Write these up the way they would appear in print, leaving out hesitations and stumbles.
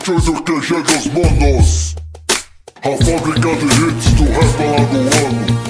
estúdio que chega os manos, a fábrica de hits do rap alagoano.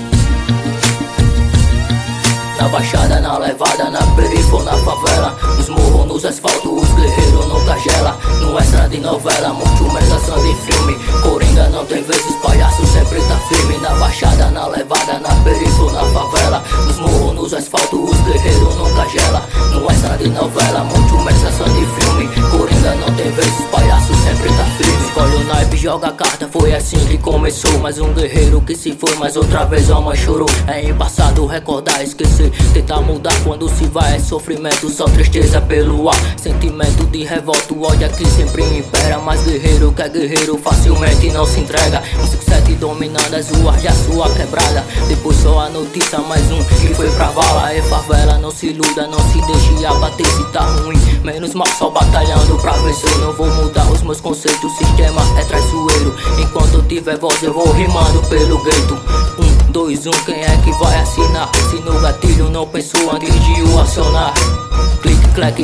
Na baixada, na levada, na perifa, na favela, nos morros, nos asfaltos, os guerreiros nunca gela. Não é cena de novela, muito menos ação de filme. Coringa não tem vezes, palhaço sempre tá firme. Na baixada, na levada, na perifa, na favela, nos morros, nos asfaltos, os guerreiros nunca gela. Não é cena de novela, muito menos ação de filme. Coringa não tem vezes, palhaço sempre tá firme. Escolhe o naipe, joga a carta, foi assim que começou. Mais um guerreiro que se foi, mais outra vez alma chorou. É embaçado recordar, esquecer, tentar mudar quando se vai é sofrimento, só tristeza pelo ar. Sentimento de revolta, o ódio aqui sempre impera. Mas guerreiro que é guerreiro facilmente não se entrega. 157 dominando as ruas de sua quebrada. Depois só a notícia, mais um que foi pra vala. É favela, não se iluda, não se deixe abater se tá ruim. Menos mal só batalhando pra vencer. Não vou mudar os meus conceitos, o sistema é traiçoeiro. Enquanto eu tiver voz eu vou rimando pelo gueto. 1, 2, 1, quem é que vai assinar? Se no gatilho não pensou antes de o acionar. Clique, clack,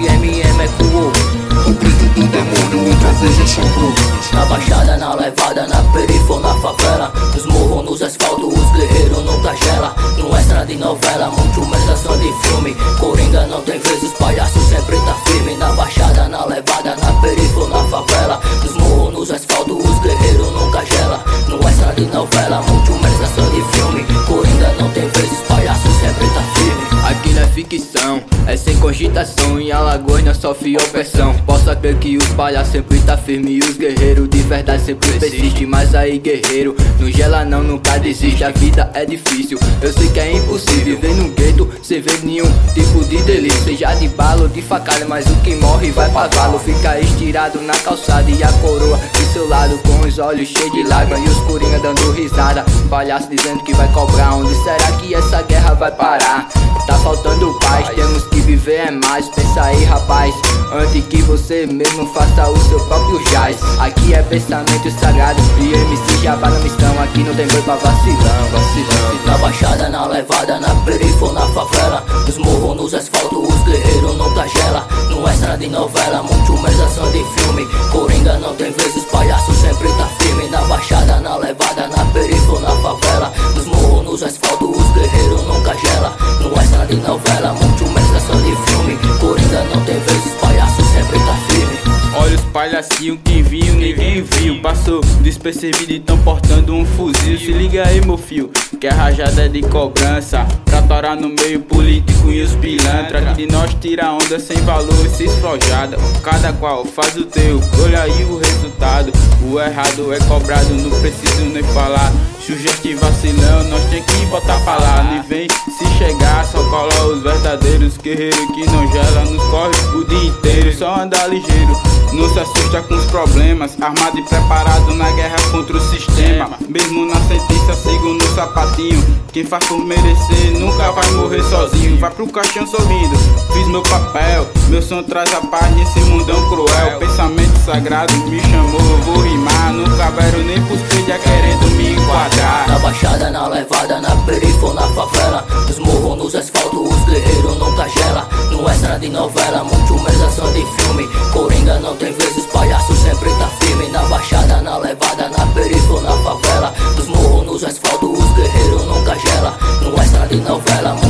9mm ecoou. O grito do demônio outra vez assombrou. Na baixada, na levada, na perifa, na favela, nos morros, nos asfaltos, os guerreiros nunca gela. Não é cena de novela, muito menos ação de filme. Coringa não tem vezes, palhaço sempre tá firme. Na baixada, na levada, na perifa, na favela, nos morros, nos asfaltos, os guerreiros nunca gela. Não é cena de novela, muito menos ação de filme. Coringa não tem vezes, palhaço sempre tá firme. Aqui não é ficção, é sem cogitação. Em Alagoas não sofre opressão. Possa crer que os palhaços sempre tá firme e os guerreiros de verdade sempre persistem. Mas aí guerreiro, não gela não, nunca desiste. A vida é difícil, eu sei que é impossível viver no gueto sem ver nenhum tipo de delírio. Seja de bala ou de facada, mas o que morre vai pra vala. Fica estirado na calçada e a coroa do seu lado com os olhos cheios de lágrimas e os coringa dando risada. Palhaço dizendo que vai cobrar. Onde será que essa guerra vai parar? Tá faltando paz, temos que viver é mais. Pensa aí rapaz, antes que você mesmo faça o seu próprio jazz. Aqui é pensamento sagrado e MC Jabá na missão. Aqui não tem boi pra vacilão, vacilão. Na baixada, na levada, na perifa, na favela, nos morros, nos asfaltos, os guerreiros nunca gela. Não é cena de novela, muito menos ação de filme. Coringa não tem vezes, palhaço sempre tá firme. Na baixada, na levada, na perifa, na favela, nos morros, nos asfaltos, os guerreiros nunca gela. Não é cena de novela, muito menos ação de filme. Coringa não tem vezes, palhaço sempre tá firme. Olha os palhacinhos que vinham, ninguém viu. Passou despercebido e tão portando um fuzil. Se liga aí meu filho, que a rajada é de cobrança pra torar no meio político e os pilantra. Que de nós tira onda sem valor e se esfrojada. Cada qual faz o teu, olha aí o resultado. O errado é cobrado, não preciso nem falar. Sugestão e vacilão, nós tem que botar pra lá. Nem vem se chegar, só cola os verdadeiros guerreiros que não gela, nos corre o dia inteiro. Só anda ligeiro, não se assusta com os problemas. Armado e preparado na guerra contra o sistema. Mesmo na sentença, sigo no sapatinho. Quem faz por merecer nunca vai morrer sozinho. Vai pro caixão sorrindo, fiz meu papel. Meu som traz a paz nesse mundão cruel. Pensamento sagrado me chamou, eu vou rimar. Nunca quero nem pros pedia querendo me enquadrar. Na baixada, na levada, na perifa, na favela, nos morros, nos asfaltos, os guerreiros nunca gela. Não é cena de novela, muito menos ação de filme. Coringa não tem vezes, palhaço sempre tá firme. Na baixada, na levada, na perifa, na favela, nos morros, nos asfaltos, os guerreiros nunca gela. Não é cena de novela,